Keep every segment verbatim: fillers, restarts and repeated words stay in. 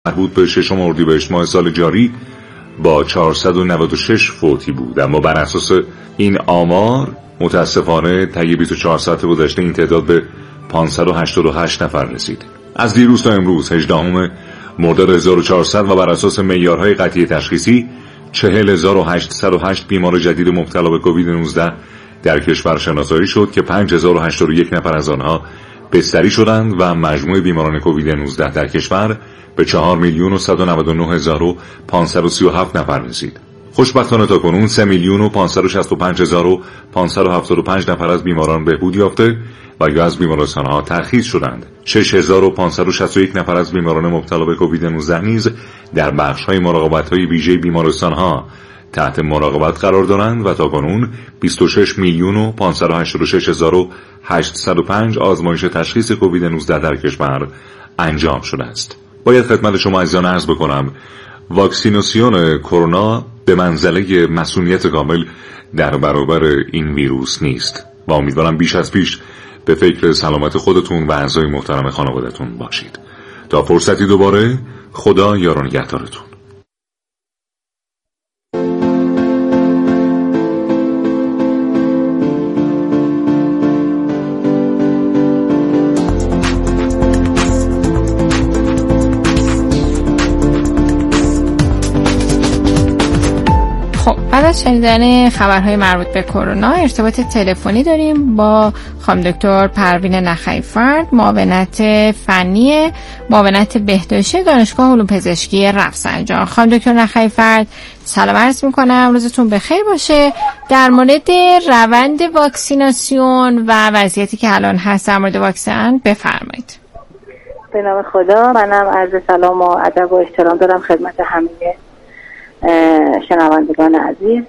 مربوط به ششم اردیبهشت ماه سال جاری با چهارصد و نود و شش فوتی بود، اما بر اساس این آمار متاسفانه طی بیست و چهار ساعت گذشته این تعداد به پانصد و هشتاد و هشت نفر رسید. از دیروز تا امروز هجدهم مرداد هزار و چهارصد و بر اساس معیارهای قطعی تشخیصی چهل هزار و هشتصد و هشت بیمار جدید مبتلا به کووید نوزده در کشور شناسایی شد که پنج هزار و هشتاد و یک نفر از آنها بستری شدند و مجموع بیماران کووید نوزده در کشور به چهار میلیون و صد و نود و نه هزار و پانصد و سی و هفت نفر رسید. خوشبختانه تاکنون سه میلیون و پانصد و شصت و پنج هزار و پانصد و هفتاد و پنج نفر از بیماران بهبود یافته و یا از بیمارستان‌ها ترخیص شدند. شش هزار و پانصد و شصت و یک نفر از بیماران مبتلا به کووید نوزده نیز در بخش‌های مراقبت‌های ویژه بیمارستان‌ها تحت مراقبت قرار دارند و تاکنون بیست و شش میلیون و پانصد و هشتاد و شش هزار و هشتصد و پنج آزمایش تشخیص کووید نوزده در کشور انجام شده است. باید خدمت شما عزیزان عرض بکنم واکسیناسیون کرونا به منزله مسئولیت کامل در برابر این ویروس نیست و امیدوارم بیش از پیش به فکر سلامت خودتون و اعضای محترم خانواده‌تون باشید. تا فرصتی دوباره، خدا یار و نگهدارتون. بعد از شنیدن خبرهای مربوط به کرونا ارتباط تلفنی داریم با خانم دکتر پروین نخعی‌فرد، معاونت فنی معاونت بهداشتی دانشگاه علوم پزشکی رفسنجان. خانم دکتر نخعی‌فرد سلام عرض میکنم، روزتون بخیر باشه. در مورد روند واکسیناسیون و وضعیتی که الان هست در مورد واکسن بفرمایید. به نام خدا، منم عرض سلام و ادب و احترام دارم خدمت همه شنوندگان عزیز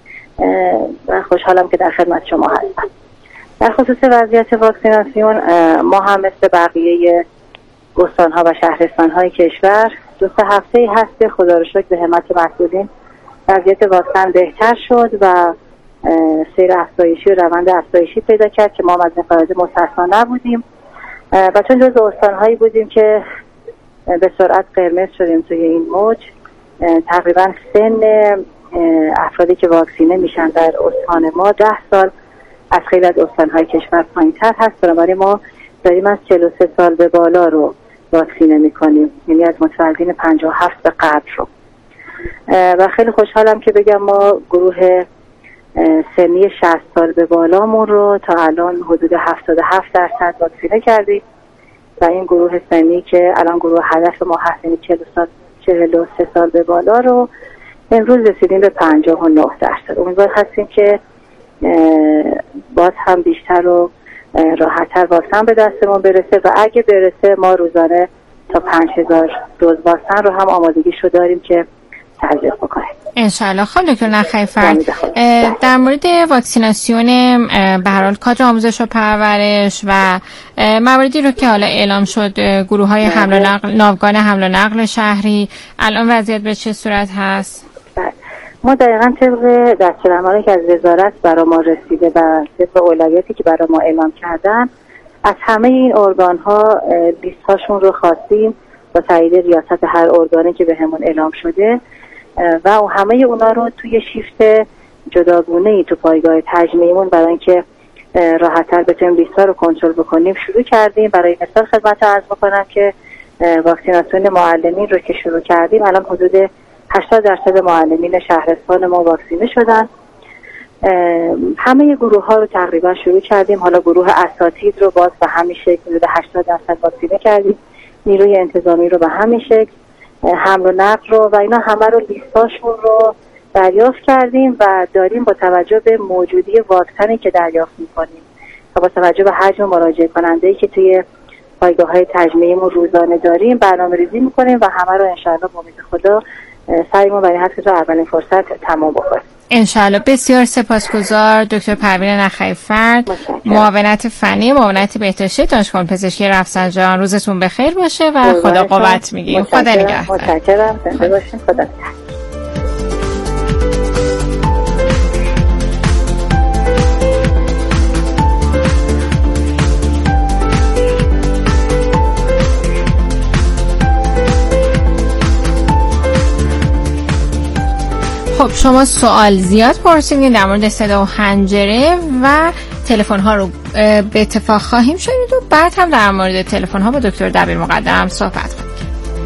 و خوشحالم که در خدمت شما هستم. در خصوص وضعیت واکسیناسیون ما هم مثل بقیه استان‌ها و شهرستان‌های کشور دو سه هفته‌ای هست که خدا رو شکر به همت مسئولین وضعیت واکسن بهتر شد و سیر افزایشی و روند افزایشی پیدا کرد که ما از این قاعده مستثنا نبودیم و چون جزو استان‌هایی بودیم که به سرعت قرمز شدیم توی این موج، تقریبا سن افرادی که واکسینه میشن در استان ما ده سال از خیلی از استان‌های کشور پایین‌تر هست. بنابراین ما داریم از چهل و سه سال به بالا رو واکسینه میکنیم، یعنی از متولدین پنجاه و هفت به قبل رو. و خیلی خوشحالم که بگم ما گروه سنی شصت سال به بالامون رو تا الان حدود هفتاد و هفت درصد واکسینه کردیم و این گروه سنی که الان گروه هدف ما هست، یعنی چهل و سه سال به بالا رو امروز رسیدیم به پنجاه و نه درصد. امیدوار هستیم که باز هم بیشتر و راحت‌تر واکسن به دستمون برسه و اگه برسه ما روزانه تا پنج هزار دوز واکسن رو هم آمادگیش رو داریم که تزریق بکنیم انشالله. خانم دکتر نخعی‌فرد، در مورد واکسیناسیون به هر حال کادر آموزش و پرورش و مواردی رو که حالا اعلام شد، گروه های حمل و نقل، ناوگان حمل و نقل شهری، الان وضعیت به چه صورت هست؟ ما دقیقاً طبق دستورالعملی که از وزارت برای ما رسیده و طبق اولویتی که برای ما اعلام کردن، از همه این ارگان ها لیست هاشون رو خواستیم با تایید ریاست هر ارگانی که به همون اعلام شده و همه اونا رو توی شیفت جداگونه‌ای تو پایگاه تجمیعمون برای اینکه راحت‌تر بتونیم لیست‌ها رو کنترل بکنیم شروع کردیم. برای مثال خدمت عرض بکنم که واکسیناسیون معلمین رو که شروع کردیم، الان حدود هشتاد درصد معلمین شهرستان ما واکسینه شدن. همه گروه ها رو تقریبا شروع کردیم. حالا گروه اساتید رو باز به همین شکل حدود هشتاد درصد واکسینه کردیم، نیروی انتظامی رو به همین شکل، حمل و نقل رو و اینا همه رو لیستاشون رو دریافت کردیم و داریم با توجه به موجودی واکسنی که دریافت میکنیم و با توجه به حجم مراجعه کننده‌ای که توی پایگاه‌های تجمیعیمون روزانه داریم برنامه ریزی میکنیم و همه رو انشاءالله با امید خدا سعیمون برای هست که تا اولین فرصت تمام بکنیم انشاءالله. بسیار سپاسگزار دکتر پروین نخعی‌فرد، معاونت فنی معاونت بهداشتی دانشگاه علوم پزشکی رفسنجان. روزتون بخیر باشه و خدا قوت میگیم. خدا نگهدار. متشکرم. زنده باشین. خدا نگهدار. خب شما سوال زیاد پرسیدین در مورد صدا و حنجره و تلفن ها رو به اتفاق خواهیم شنید و بعد هم در مورد تلفن ها با دکتر دبیر مقدم صحبت کنیم.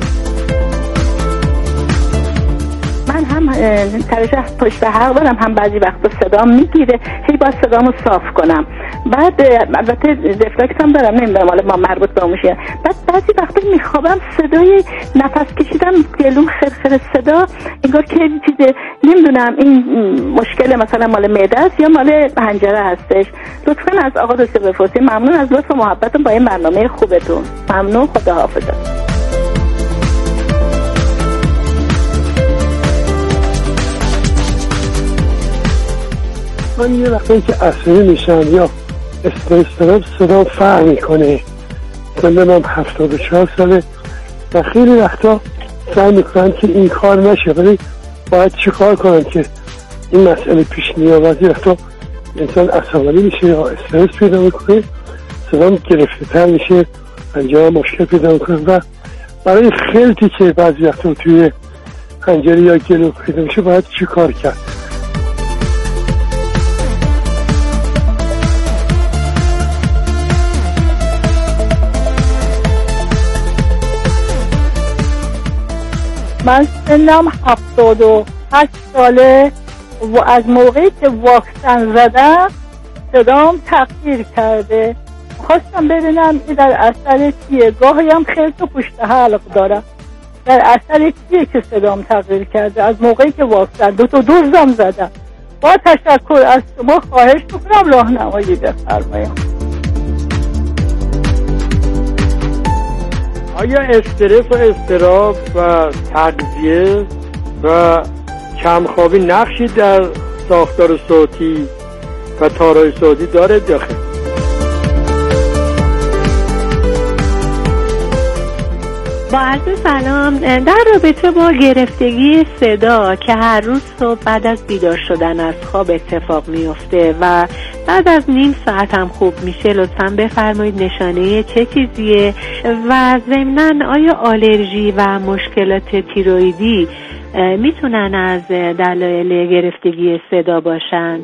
من هم ترشح پشت حق دارم، هم بعضی وقتا صدام میگیره، هی باید صدامو صاف کنم. بعد البته رفلکس هم دارم، نمیدونم حالا ما مربوط به موشیه. بعد بعضی وقتا میخوابم صدای نفس کشیدم گلوم خرخر صدا، انگار که چیزه، نمیدونم این مشکل مثلا مال معده است یا مال حنجره هستش. لطفا از آقا دکتر بپرسید. ممنون از لطف و محبتتون با این برنامه خوبتون. ممنون، خداحافظ. من یه وقتی که عصبی میشم یا استرس دارم صدام فرق میکنه. سنم هفتاد و چهار ساله و خیلی وقتا سعی میکنم که این کار نشه، ولی باید چی کار کنم که این مسئله پیش نیاد؟ بعضی وقتا انسان عصبانی میشه یا استرس پیدا میکنه، صدام گرفته تر میشه، انجام مشکل پیدا میکنه و برای خلطی که بعضی وقتا توی حنجره یا گلو پیدا میشه باید چی کار کرد؟ من سنم هفتاد و هشت ساله و از موقعی که واکسن زدم صدام تغییر کرده. خواستم ببینم این در اثر چیه؟ گاهی هم خیلی تو پشت حلق دارم، در اثر چیه که صدام تغییر کرده؟ از موقعی که واکسن دو تا دوزم زدم. با تشکر از شما خواهش میکنم راهنمایی بفرمایید. آیا استرس و اضطراب و تغذیه و کمخوابی نقشی در ساختار صوتی و تارای صوتی داره یا خیر؟ با عرض سلام، در رابطه با گرفتگی صدا که هر روز صبح بعد از بیدار شدن از خواب اتفاق میفته و بعد از نیم ساعت هم خوب میشه، لطفاً بفرمایید نشانه چه چیزیه و ضمناً آیا آلرژی و مشکلات تیروئیدی میتونن از دلایل گرفتگی صدا باشن؟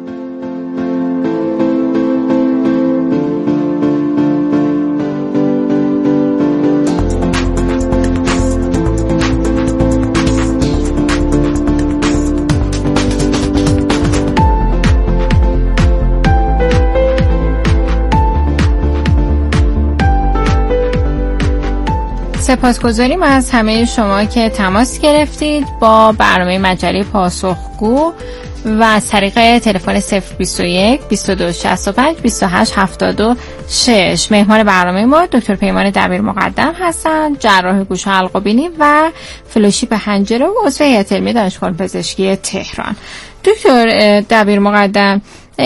سپاسگزاریم از همه شما که تماس گرفتید با برنامه مجله پاسخگو و از طریق تلفن صفر بیست و یک بیست و دو شصت و پنج بیست و هشت هفتاد و شش. مهمان برنامه ما دکتر پیمان دبیر مقدم هستند، جراح گوش و حلق و بینی و فلوشیپ حنجره و عضو هیئت علمی دانشگاه پزشکی تهران. دکتر دبیر مقدم،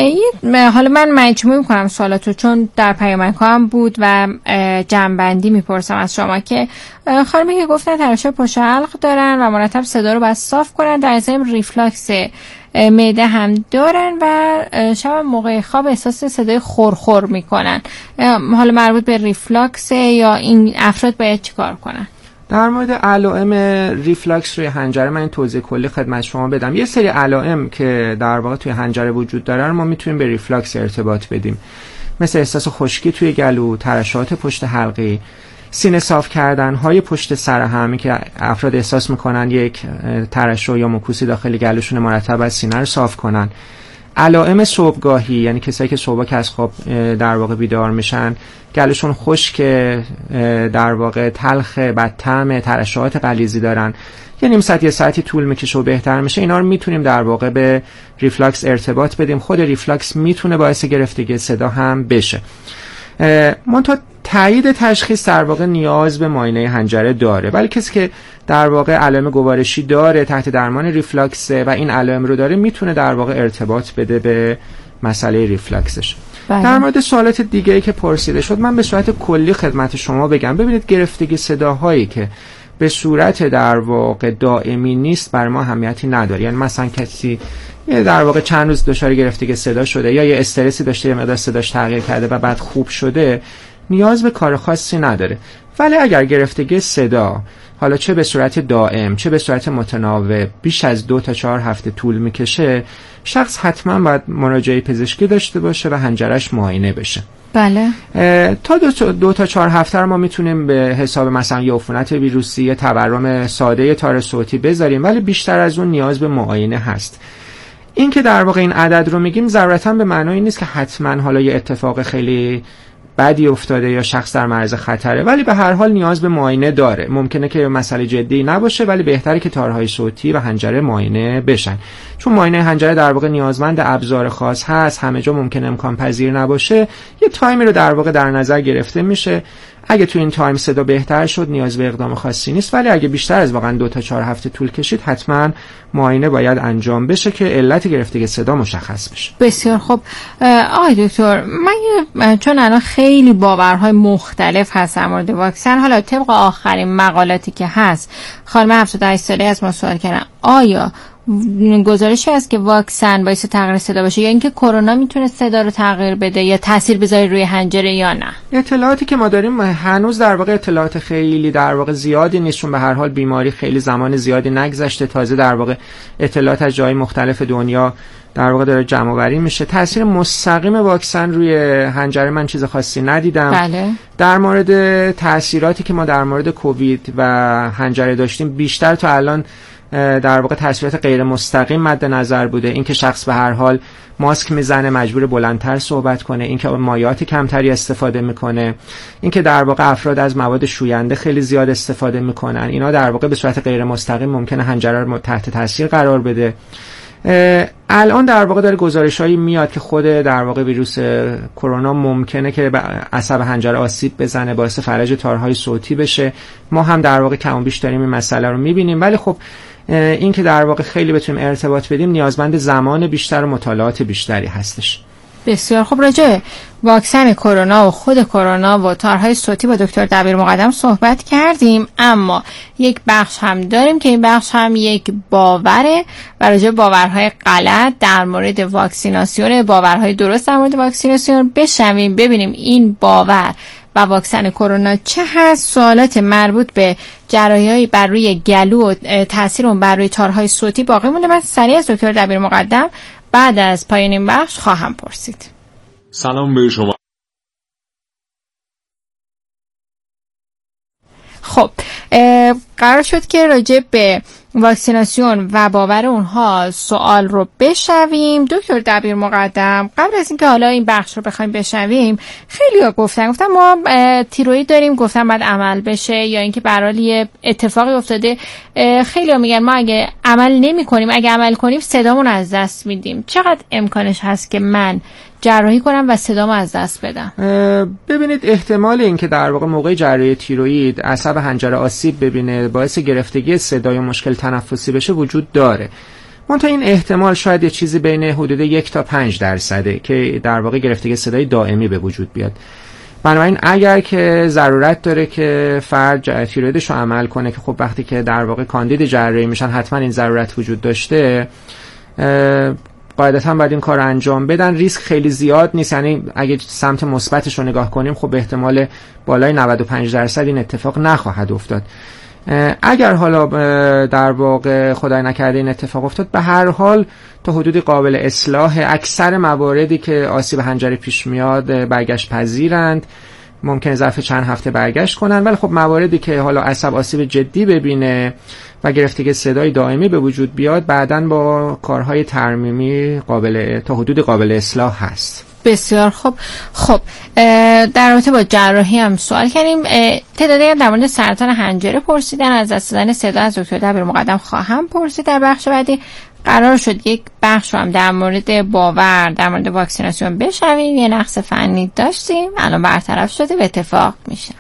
حالا من مجموع میکنم سوالاتو چون در پیامک هم بود و جمع‌بندی میپرسم از شما که خانمی که گفتن ترشح پشت حلق دارن و مرتب صدا رو باید صاف کنن، در ضمن ریفلاکس معده هم دارن و شب موقع خواب احساس صدای خورخور میکنن. حالا مربوط به ریفلاکس یا این افراد باید چیکار کنن؟ در مورد علائم ریفلاکس روی حنجره من این توضیح کلی خدمت شما بدم. یه سری علائم که در واقع توی حنجره وجود داره رو ما میتونیم به ریفلاکس ارتباط بدیم، مثل احساس خشکی توی گلو، ترشحات پشت حلقی، سینه صاف کردن های پشت سر هم که افراد احساس میکنن یک ترشح یا مکوسی داخل گلوشون، مرتب از سینه رو صاف کنن. علائم صبحگاهی، یعنی کسایی که صبح که از خواب در واقع بیدار میشن گلوشون خشک، در واقع تلخ، بدطعم، ترشحات غلیظی دارن، یه نیم ساعت یه ساعتی طول میکشه و بهتر میشه، اینا رو میتونیم در واقع به ریفلاکس ارتباط بدیم. خود ریفلاکس میتونه باعث گرفتگی صدا هم بشه. منتها تایید تشخیص در واقع نیاز به معاینه حنجره داره، ولی کسی که در واقع علائم گوارشی داره، تحت درمان ریفلاکس و این علائم رو داره، میتونه در واقع ارتباط بده به مسئله ریفلاکسش. بله. در مورد سوالات دیگه‌ای که پرسیده شد، من به صورت کلی خدمت شما بگم. ببینید، گرفتگی صداهایی که به صورت در واقع دائمی نیست بر ما اهمیتی نداره. یعنی مثلا کسی در واقع چند روز دچار گرفتگی صدا شده یا یه استرسی داشته، یه مقدار صداش تغییر کرده و بعد خوب شده، نیاز به کار خاصی نداره. ولی اگر گرفتگی صدا حالا چه به صورت دائم چه به صورت متناوب بیش از دو تا چهار هفته طول میکشه، شخص حتما باید مراجعه پزشکی داشته باشه و حنجرش معاینه بشه. بله. تا دو, تا دو تا چهار هفته رو ما میتونیم به حساب مثلا یه عفونت ویروسی، یه تورم ساده تار صوتی بذاریم، ولی بیشتر از اون نیاز به معاینه هست. این که در واقع این عدد رو میگیم ضرورتاً به معنای نیست که حتما حالا یه اتفاق خیلی بدی افتاده یا شخص در معرض خطره، ولی به هر حال نیاز به معاینه داره. ممکنه که مسئله جدی نباشه ولی بهتره که تارهای صوتی و حنجره معاینه بشن، چون معاینه حنجره در واقع نیازمند ابزار خاص هست، همه جا ممکنه امکان پذیر نباشه. یه تایمی رو در واقع در نظر گرفته میشه. اگه تو این تایم صدا بهتر شد نیاز به اقدام خاصی نیست، ولی اگه بیشتر از واقعا دو تا چهار هفته طول کشید حتما معاینه باید انجام بشه که علت گرفتگی صدا مشخص بشه. بسیار خوب. آقای دکتر، من چون الان خیلی باورهای مختلف هست در مورد واکسن، حالا طبق آخرین مقالاتی که هست خانم هفتاد و هشت ساله از ما سوال کردن آیا گزارشی هست که واکسن باعث تغییر صدا باشه یا اینکه کرونا میتونه صدا رو تغییر بده یا تاثیر بذاره روی حنجره یا نه؟ اطلاعاتی که ما داریم هنوز در واقع اطلاعات خیلی در واقع زیادی نیست، چون به هر حال بیماری خیلی زمان زیادی نگذشته، تازه در واقع اطلاعات از جای مختلف دنیا در واقع داره جمع آوری میشه. تاثیر مستقیم واکسن روی حنجره من چیز خاصی ندیدم. بله. در مورد تاثیراتی که ما در مورد کووید و حنجره داشتیم بیشتر تا الان در واقع تاثیرات غیر مستقیم مد نظر بوده. اینکه شخص به هر حال ماسک میزنه، مجبور بلندتر صحبت کنه، اینکه مایعات کمتری استفاده میکنه، اینکه در واقع افراد از مواد شوینده خیلی زیاد استفاده میکنن، اینا در واقع به صورت غیر مستقیم ممکنه حنجره رو تحت تاثیر قرار بده. الان در واقع داره گزارشایی میاد که خود در واقع ویروس کرونا ممکنه که به عصب حنجره آسیب بزنه، باعث فلج تارهای صوتی بشه. ما هم در واقع کم و بیش داریم این مسئله رو میبینیم، ولی خب این که در واقع خیلی بتونیم ارتباط بدیم نیازمند زمان بیشتر و مطالعات بیشتری هستش. بسیار خوب. راجع واکسن کرونا و خود کرونا و تارهای صوتی با دکتر دبیر مقدم صحبت کردیم، اما یک بخش هم داریم که این بخش هم یک باوره و راجع باورهای غلط در مورد واکسیناسیون، باورهای درست در مورد واکسیناسیون بشنویم، ببینیم این باور و واکسن کرونا چه هست. سوالات مربوط به جراحی‌های بر روی گلو و تاثیر اون بر روی تارهای صوتی باقی مونده. من سریع از دکتر دبیر مقدم بعد از پایان این بخش خواهم پرسید. سلام به شما. خب قرار شد که راجع به واکسیناسیون و باور اونها سوال رو بشنویم. دکتر دبیر مقدم، قبل از اینکه حالا این بخش رو بخوایم بشنویم، خیلی ها گفتن گفتن ما تیروئید داریم، گفتن باید عمل بشه، یا اینکه به هر حال یه اتفاقی افتاده. خیلی ها میگن ما اگه عمل نمی کنیم، اگه عمل کنیم صدامون از دست میدیم. چقدر امکانش هست که من جراحی کنم و صدامو از دست بدم؟ ببینید، احتمال این که در واقع موقع جراحی تیروئید عصب حنجره آسیب ببینه، باعث گرفتگی صدا یا مشکل تنفسی بشه وجود داره. منتها این احتمال شاید یه چیزی بین حدود یک تا پنج درصده که در واقع گرفتگی صدای دائمی به وجود بیاد. بنابراین اگر که ضرورت داره که فرد تیروئیدش رو عمل کنه، که خب وقتی که در واقع کاندید جراحی میشن حتما این ضرورت وجود داشته، قاعدتا باید این کار انجام بدن. ریسک خیلی زیاد نیست، یعنی اگه سمت مثبتش رو نگاه کنیم خب به احتمال بالای نود و پنج درصد این اتفاق نخواهد افتاد. اگر حالا در واقع خدای نکرده این اتفاق افتاد، به هر حال تا حدودی قابل اصلاح. اکثر مواردی که آسیب حنجره پیش میاد برگشت پذیرند، ممکن ظرف چند هفته برگشت کنن، ولی خب مواردی که حالا عصب آسیب جدی ببینه و گرفتگی صدای دائمی به وجود بیاد، بعداً با کارهای ترمیمی قابل تا حدود قابل اصلاح هست. بسیار خوب. خب در رابطه با جراحی هم سوال کردیم. تعدادی در مورد سرطان حنجره پرسیدن، از دست دادن صدا از دکتر دبیر مقدم خواهم پرسید. در بخش بعدی قرار شد یک بخش رو هم در مورد باور در مورد واکسیناسیون بشنویم. یه نقص فنی داشتیم، الان برطرف شده، به اتفاق میشه.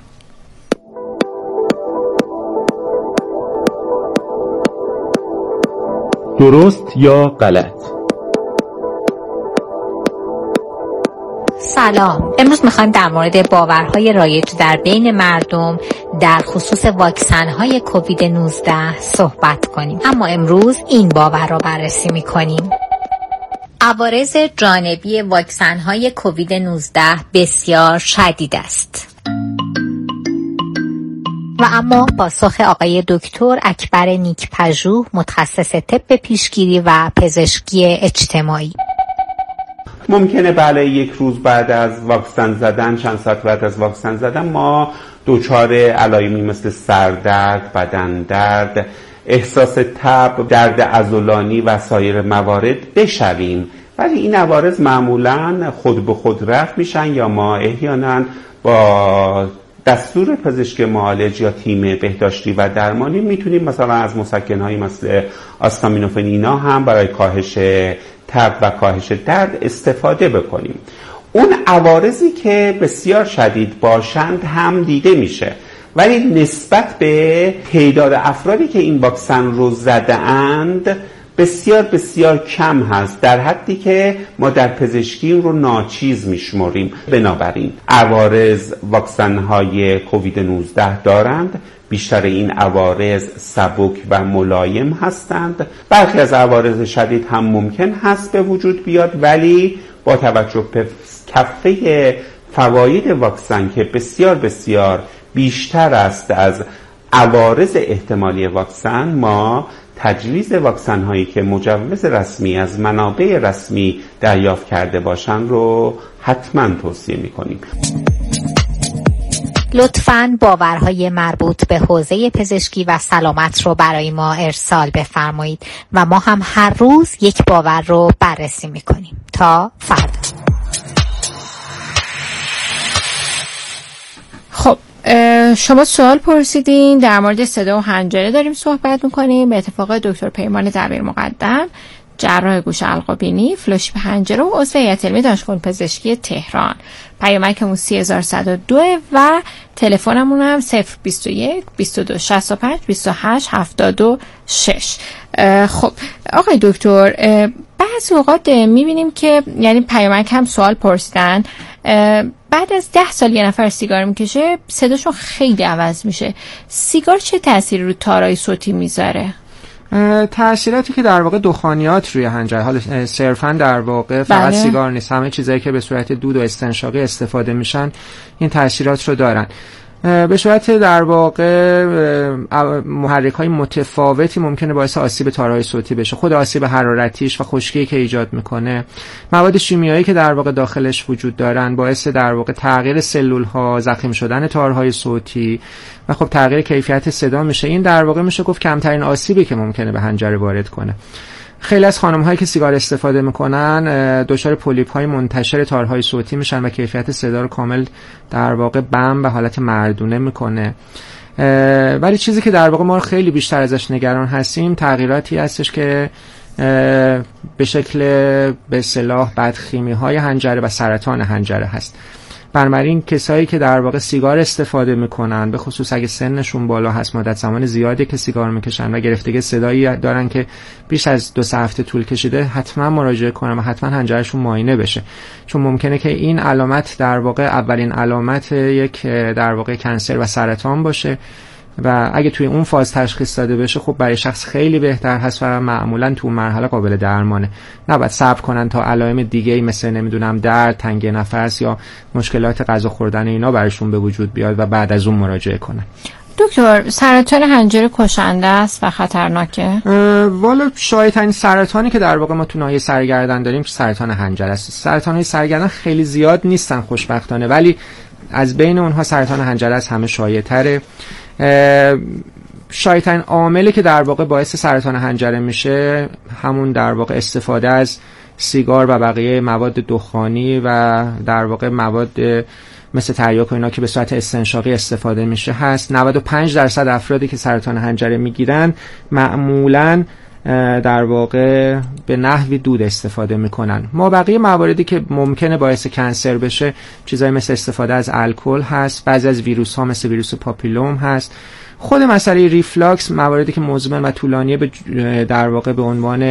درست یا غلط؟ سلام. امروز میخوایم در مورد باورهای رایج در بین مردم در خصوص واکسن‌های کووید نوزده صحبت کنیم. اما امروز این باور را بررسی میکنیم. عوارض جانبی واکسن‌های کووید نوزده بسیار شدید است. و اما پاسخ آقای دکتر اکبر نیک‌پژوه، متخصص طب پیشگیری و پزشکی اجتماعی. ممکنه بله یک روز بعد از واکسن زدن، چند ساعت بعد از واکسن زدن، ما دچار علائمی مثل سردرد، بدن درد، احساس تب، درد عضلانی و سایر موارد بشویم، ولی این عوارض معمولاً خود به خود رفع میشن یا ما احیانا با دستور پزشک معالج یا تیم بهداشتی و درمانی میتونیم مثلا از مسکن‌هایی مثل آستامینوفن اینا هم برای کاهش تب و کاهش درد استفاده بکنیم. اون عوارضی که بسیار شدید باشند هم دیده میشه، ولی نسبت به تعداد افرادی که این واکسن رو زده اند بسیار بسیار کم هست، در حدی که ما در پزشکی رو ناچیز میشمریم. بنابراین عوارض واکسن های کووید نوزده دارند، بیشتر این عوارض سبک و ملایم هستند. برخی از عوارض شدید هم ممکن هست به وجود بیاد، ولی با توجه به کفه فواید واکسن که بسیار بسیار بیشتر است از عوارض احتمالی واکسن، ما تجویز واکسن هایی که مجوز رسمی از منابع رسمی دریافت کرده باشند رو حتما توصیه می‌کنیم. لطفاً باورهای مربوط به حوزه پزشکی و سلامت رو برای ما ارسال بفرمایید و ما هم هر روز یک باور رو بررسی می‌کنیم. تا فردا. خب شما سوال پرسیدین، در مورد صدا و حنجره داریم صحبت میکنیم. به اتفاق دکتر پیمان دبیر مقدم، جراح گوش حلق و بینی، فلوشیپ حنجره و عضو هیئت علمی دانشگاه پزشکی تهران. پیامکمون سی هزار و صد و دو و تلفنمون هم صفر بیست و یک بیست و دو شصت و پنج بیست و هشت هفتاد و شش. خب آقای دکتر، بعضی اوقات میبینیم که یعنی پیامک هم سوال پرسیدن، بعد از ده سال یه نفر سیگار میکشه صداشون خیلی عوض میشه. سیگار چه تأثیری رو تارای صوتی میذاره؟ تأثیراتی که در واقع دخانیات روی حنجره، حالا صرفا در واقع فقط بله. سیگار نیست، همه چیزایی که به صورت دود و استنشاقی استفاده میشن این تأثیرات رو دارن. به صورت در واقع محرک‌های متفاوتی ممکنه باعث آسیب تارهای صوتی بشه. خود آسیب حرارتیش و خشکی که ایجاد میکنه، مواد شیمیایی که در واقع داخلش وجود دارن باعث در واقع تغییر سلول‌ها، ضخیم شدن تارهای صوتی و خب تغییر کیفیت صدا میشه. این در واقع میشه گفت کمترین آسیبی که ممکنه به حنجره وارد کنه. خیلی از خانم‌هایی که سیگار استفاده میکنن دچار پولیپ‌های منتشر تارهای صوتی میشن و کیفیت صدا رو کامل در واقع بم به حالت مردونه میکنه. ولی چیزی که در واقع ما خیلی بیشتر ازش نگران هستیم تغییراتی هستش که به شکل به اصطلاح بدخیمی‌های حنجره و سرطان حنجره هست. بنابراین کسایی که در واقع سیگار استفاده میکنن، به خصوص اگه سنشون بالا هست، مدت زمان زیادی که سیگار میکشن و گرفتگی صدایی دارن که بیش از دو سه هفته طول کشیده، حتما مراجعه کنن و حتما حنجرهشون معاینه بشه، چون ممکنه که این علامت در واقع اولین علامت یک در واقع کنسر و سرطان باشه و اگه توی اون فاز تشخیص داده بشه خب برای شخص خیلی بهتر هست و معمولا تو مرحله قابل درمانه. نباید صبر کنن تا علائم دیگه‌ای مثل نمیدونم درد، تنگی نفس یا مشکلات غذا خوردن اینا براشون به وجود بیاد و بعد از اون مراجعه کنن. دکتر، سرطان حنجره کشنده است و خطرناکه؟ والا شایع‌ترین سرطانی که در واقع ما تو ناحیه سرگردن داریم سرطان حنجره است. سرطان‌های سرگردن خیلی زیاد نیستن خوشبختانه، ولی از بین اونها سرطان حنجره از همه شایع‌تره. شایع‌ترین عاملی که در واقع باعث سرطان حنجره میشه همون در واقع استفاده از سیگار و بقیه مواد دخانی و در واقع مواد مثل تریاک و اینا که به صورت استنشاقی استفاده میشه هست. نود و پنج درصد افرادی که سرطان حنجره میگیرن معمولاً در واقع به نحوی دود استفاده میکنن. ما بقیه مواردی که ممکنه باعث کنسر بشه چیزایی مثل استفاده از الکل هست، بعضی از ویروس ها مثل ویروس پاپیلوم هست. خود مسئله ریفلاکس مواردی که مزمن و طولانیه به در واقع به عنوان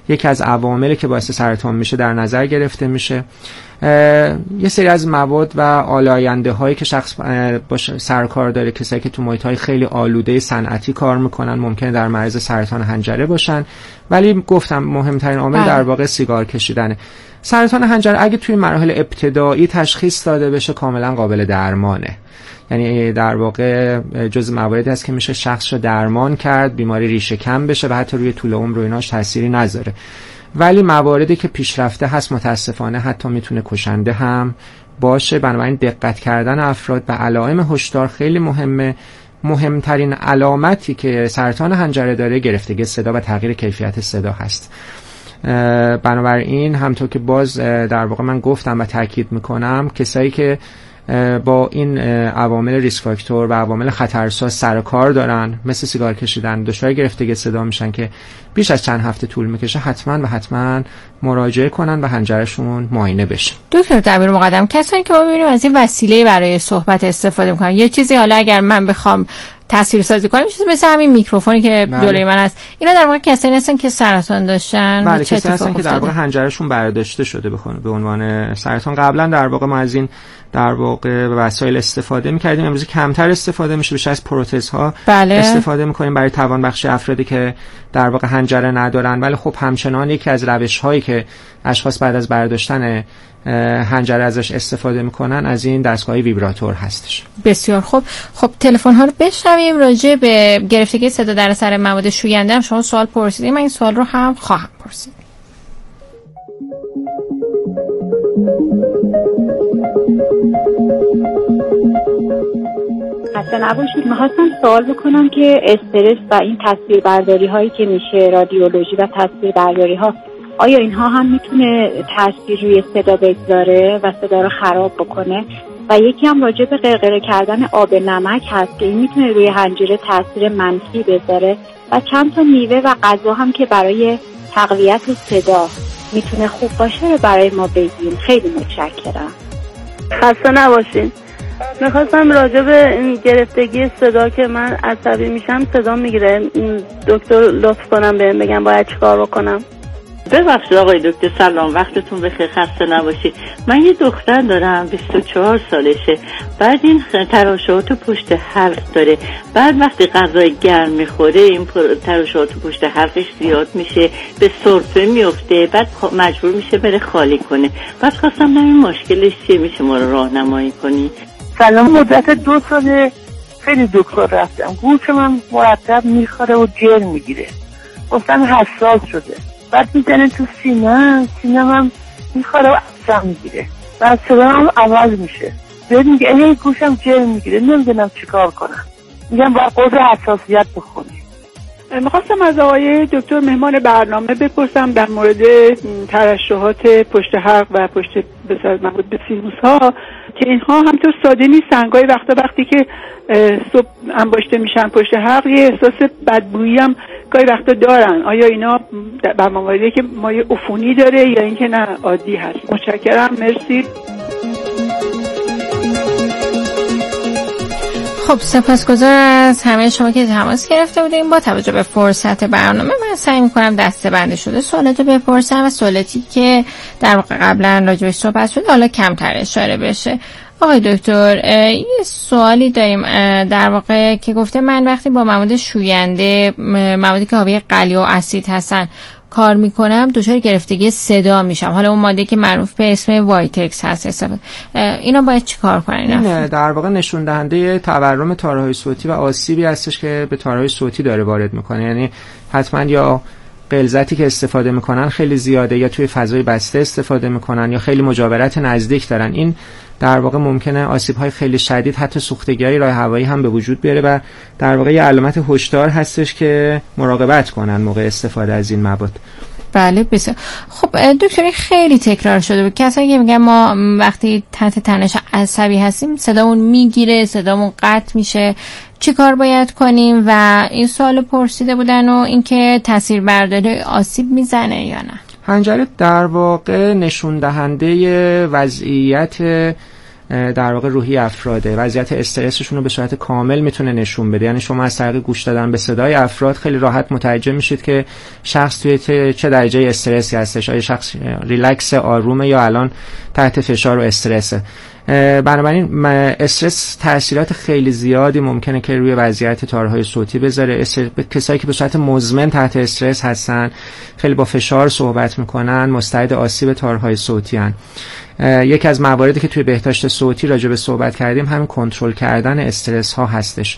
یکی از عواملی که باعث سرطان میشه در نظر گرفته میشه. یه سری از مواد و آلاینده هایی که شخص باش سرکار داره، کسایی که تو محیط های خیلی آلوده صنعتی کار میکنن ممکنه در معرض سرطان حنجره باشن، ولی گفتم مهمترین عامل در واقع سیگار کشیدنه. سرطان حنجره اگه توی مراحل ابتدایی تشخیص داده بشه کاملا قابل درمانه، یعنی در واقع جز مواردی هست که میشه شخص رو درمان کرد، بیماری ریشه کم بشه و حتی روی طول عمر و ایناش تأثیری نذاره. ولی مواردی که پیشرفته هست متاسفانه حتی میتونه کشنده هم باشه. بنابراین دقت کردن افراد به علائم هشدار خیلی مهمه. مهمترین علامتی که سرطان حنجره داره گرفتگی صدا و تغییر کیفیت صدا هست. بنابراین همونطور که باز در واقع من گفتم و تاکید میکنم، کسایی که با این عوامل ریسک فاکتور و عوامل خطرساز سر کار دارن مثل سیگار کشیدن دچار گرفتگی صدا میشن که بیش از چند هفته طول میکشه، حتما و حتما مراجعه کنن و حنجرهشون معاینه بشه. دکتر دبیر مقدم، کسانی که ما میبینیم از این وسیله برای صحبت استفاده میکنن، یه چیزی حالا اگر من بخوام تصویر سازی کنیم چیزی مثل همین میکروفونی که جلوی من هست، اینا در واقع کسانی هستن که سرطان داشتن؟ بله، کسانی هستن که در واقع حنجرهشون برداشته شده بخونه به عنوان سرطان. قبلا در واقع ما از این در واقع وسایل استفاده می‌کردیم، امروز کمتر استفاده میشه، بیشتر از پروتزها بله. استفاده می‌کنیم برای توانبخشی افرادی که در واقع حنجره ندارن. ولی خب همچنان یکی از روش‌هایی که اشخاص بعد از برداشتن حنجره ازش استفاده میکنن از این دستگاه ویبراتور هستش. بسیار خوب. خب تلفن ها رو بشنویم. راجع به گرفتگی صدا در اثر مواد شوینده هم شما سوال پرسیدید، من این سوال رو هم خواهم پرسید. خسته نباشید. می‌خواستم سوال بکنم که استرس و این تصویربرداری هایی که میشه، رادیولوژی و تصویربرداری ها، آیا اینها هم میتونه تاثیر روی صدا بگذاره و صدا رو خراب بکنه؟ و یکی هم راجع به غرغره کردن آب نمک هست که این میتونه روی حنجره تاثیر منفی بذاره. و چند تا میوه و غذا هم که برای تقویت صدا میتونه خوب باشه رو برای ما بگین. خیلی متشکرم. خسته نباشین. میخواستم راجع به این گرفتگی صدا که من عصبی میشم، صدا میگیره، دکتر لطف کنم بهم بگم باید چیکار بکنم. ببخشید آقای دکتر، سلام، وقتتون بخیر، خسته نباشید. من یه دختر دارم بیست و چهار سالشه، بعد این تراشحات پشت حلق داره، بعد وقتی غذای گرم میخوره این تراشحات پشت حلقش زیاد میشه، به سرفه میفته، بعد مجبور میشه بره خالی کنه. بعد خواستم ببینم مشکلش چیه، میشه ما رو راهنمایی کنی؟ سلام، مدت دو ساله خیلی دکتر رفتم، گوش من مرتب میخوره و جر میگیره، گفتم حساس شده، بعد میزنه تو سینه، سینه هم میخوره و عصب میگیره، بعد صدا هم عوض میشه، بعد میگه ای گوشم جر میگیره، نمیدونم چیکار کنم. میگم باید قرص حساسیت بخونی. میخواستم از آقای دکتر مهمان برنامه بپرسم در مورد ترشحات پشت حلق و پشت بسیار مربوط به سینوس ها که اینها همطور ساده نیستن. گاهی وقتا وقتی که صبح انباشته میشن پشت حلق یه احساس بدبویی هم گاهی وقتا دارن. آیا اینا بر مواردی که مایه عفونی داره یا اینکه نه عادی هست؟ متشکرم، مرسی. خب سپاسگزار از همه شما که تماس گرفته بودیم. با توجه به فرصت برنامه من سعی می‌کنم دسته بندی شده سوالاتو بپرسم و سوالاتی که در واقع قبلا راجعش صحبت شده حالا کمتر اشاره بشه. آقای دکتر یه سوالی داریم در واقع که گفته من وقتی با مواد شوینده، موادی که حاوی قلیه و اسید هستن کار میکنم دچار گرفتگی صدا میشم، حالا اون ماده که معروف به اسم وایتکس هست استفاده، اینا باید چی کار کنن؟ این در واقع نشون دهنده تورم تارهای صوتی و آسیبی هستش که به تارهای صوتی داره وارد میکنه. یعنی حتما یا غلظتی که استفاده میکنن خیلی زیاده یا توی فضای بسته استفاده میکنن یا خیلی مجاورت نزدیک دارن. این در واقع ممکنه آسیب‌های خیلی شدید، حتی سوختگی‌های راه هوایی هم به وجود بیاره و در واقع یه علامت هشدار هستش که مراقبت کنن موقع استفاده از این مواد. بله بسیار خب دکتر، خیلی تکرار شده بود کسایی که میگن ما وقتی تحت تنش عصبی هستیم صدامون میگیره، صدامون قطع میشه، چی کار باید کنیم؟ و این سوالو پرسیده بودن و اینکه تاثیر برداری آسیب میزنه یا نه. حنجره در واقع نشون دهنده وضعیت در واقع روحی افراده، وضعیت استرسشون رو به صورت کامل میتونه نشون بده. یعنی شما از طریق گوش دادن به صدای افراد خیلی راحت متوجه میشید که شخص توی چه درجه استرسی هستش، آیا شخص ریلکس آرومه یا الان تحت فشار و استرسه. بنابراین استرس تاثیرات خیلی زیادی ممکنه که روی وضعیت تارهای صوتی بذاره. کسایی که به صورت مزمن تحت استرس هستن، خیلی با فشار صحبت میکنن، مستعد آسیب تارهای صوتی هن. یکی از مواردی که توی بهداشت صوتی راجع به صحبت کردیم همین کنترل کردن استرس ها هستش.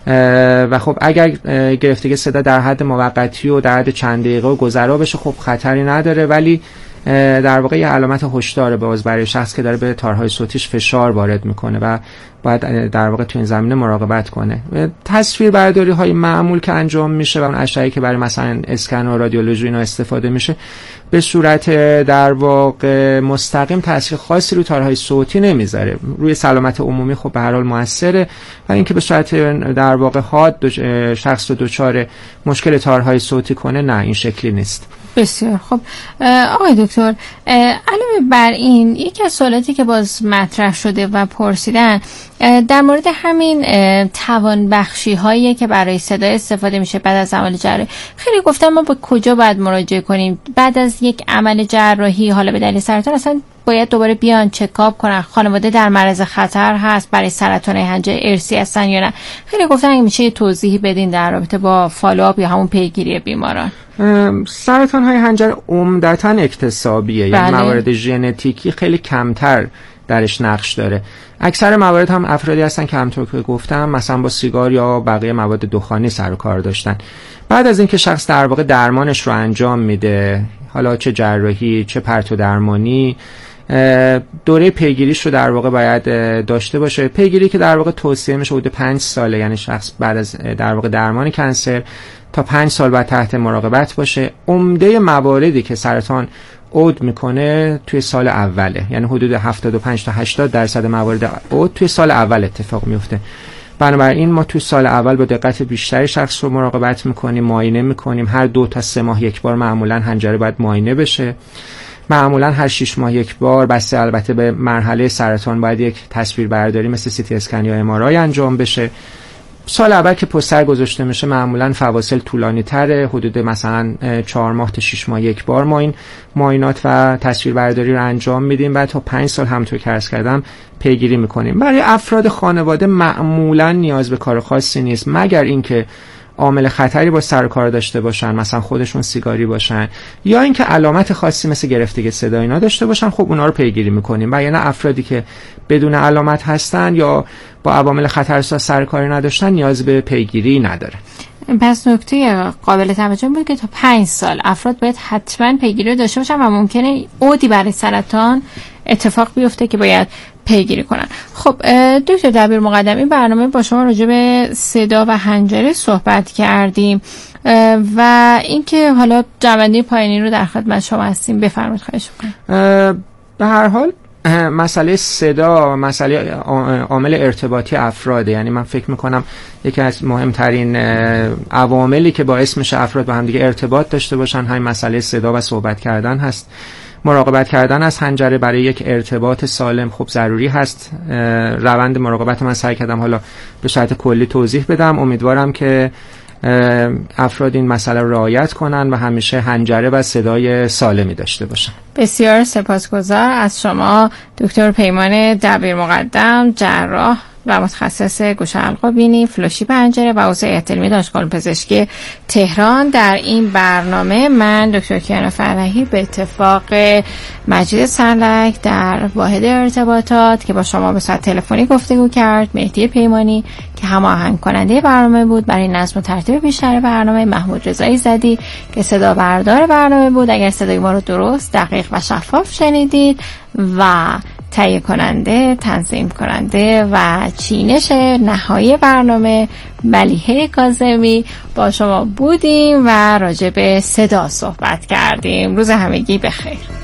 و خب اگر گرفتگی صدا در حد موقتی و در حد چند دقیقه و گذرا بشه خب خطری نداره، ولی در واقع یه علامت هشدار باز برای شخص که داره به تارهای صوتیش فشار وارد میکنه و باید در واقع تو این زمینه مراقبت کنه. تصویر برداری های معمول که انجام میشه و اون اشعه‌ای که برای مثلا اسکن و رادیولوژی اینا استفاده میشه به صورت در واقع مستقیم تاثیر خاصی رو تارهای صوتی نمیذاره، روی سلامت عمومی خب به هر حال موثره، و اینکه به صورت در واقع حاد شخص رو دچار مشکل تارهای صوتی کنه نه، این شکلی نیست. بسیار خب آقای دکتر، علاوه بر این یکی از سوالاتی که باز مطرح شده و پرسیدن در مورد همین توانبخشی هایی که برای صدا استفاده میشه بعد از عمل جراحی. خیلی گفتم ما به کجا باید مراجعه کنیم بعد از یک عمل جراحی، حالا به دلیل سرطان اصلا باید دوباره بیان چکاپ کنن، خانواده در معرض خطر هست برای سرطان حنجره ارثی هستن یا نه؟ خیلی گفتن اگه میشه توضیحی بدین در رابطه با فالوآپ یا همون پیگیری بیماران. سرطان های حنجره عمدتاً اکتسابیه، یعنی موارد ژنتیکی خیلی کمتر درش نقش داره. اکثر موارد هم افرادی هستن که همونطور که گفتم مثلا با سیگار یا بقیه مواد دخانی سر و کار داشتن. بعد از اینکه شخص در واقع درمانش رو انجام میده، حالا چه جراحی چه پرتو درمانی، دوره پیگیریش رو در واقع باید داشته باشه. پیگیری که در واقع توصیه میشه حدود پنج ساله، یعنی شخص بعد از در واقع درمان کنسر تا پنج سال بعد تحت مراقبت باشه. عمده مواردی که سرطان عود میکنه توی سال اوله، یعنی حدود هفتاد و پنج تا هشتاد درصد موارد عود توی سال اول اتفاق میفته. بنابراین ما توی سال اول با دقت بیشتری شخص رو مراقبت میکنیم، معاینه میکنیم. هر دو تا سه ماه یک بار معمولا حنجره باید معاینه بشه. معمولا هر شش ماه یک بار، بسته البته به مرحله سرطان، باید یک تصویر برداری مثل سی تی اسکن یا ام آر آی انجام بشه. سال اول که پشت سر گذاشته میشه معمولا فواصل طولانی تره، حدود مثلا چهار ماه تا شش ماه یک بار ما این معاینات و تصویر برداری رو انجام میدیم. بعد تا پنج سال همونطور که عرض کردم پیگیری میکنیم. برای افراد خانواده معمولا نیاز به کار خاصی نیست، مگر اینکه عامل خطری با سر و کار داشته باشن، مثلا خودشون سیگاری باشن، یا اینکه علامت خاصی مثل گرفتگی صدا اینا داشته باشن، خب اونا رو پیگیری میکنیم. و یعنی افرادی که بدون علامت هستن یا با عوامل خطرساز سر و کاری نداشتن نیاز به پیگیری نداره. پس نکته قابل توجه بود که تا پنج سال افراد باید حتما پیگیری داشته باشن و ممکنه عودی برای سرطان اتفاق بیفته که باید پیگیری کنن. خب دکتر دبیر مقدم، این برنامه با شما راجع به صدا و حنجره صحبت کردیم و اینکه حالا جنبندی پایانی رو در خدمت شما هستیم. بفرمایید. خواهش می‌کنم. به هر حال مسئله صدا مسئله عامل ارتباطی افراده، یعنی من فکر میکنم یکی از مهمترین عواملی که باعث میشه افراد با هم دیگه ارتباط داشته باشن همین مسئله صدا و صحبت کردن هست. مراقبت کردن از حنجره برای یک ارتباط سالم خب ضروری هست. روند مراقبت من سعی کردم حالا به صورت کلی توضیح بدم. امیدوارم که افراد این مسئله رو رعایت کنن و همیشه حنجره و صدای سالمی داشته باشن. بسیار سپاسگزار از شما دکتر پیمان دبیر مقدم، جراح و متخصص گوش حلق بینی، فلوشیب حنجره و عضو هیئت علمی دانشگاه پزشکی تهران. در این برنامه من دکتر کیان فرحی به اتفاق مجید سرلک در واحد ارتباطات که با شما به صورت تلفنی گفتگو کرد، مهدی پیمانی که هماهنگ کننده برنامه بود، برای نظم و ترتیب بیشتر برنامه محمود رضایی زدی که صدا بردار برنامه بود. اگر صدای ما رو درست، دقیق و شفاف شنیدید و تهیه کننده، تنظیم کننده و چینش نهایی برنامه ملیحه کاظمی با شما بودیم و راجع به صدا صحبت کردیم. روز همگی بخیر.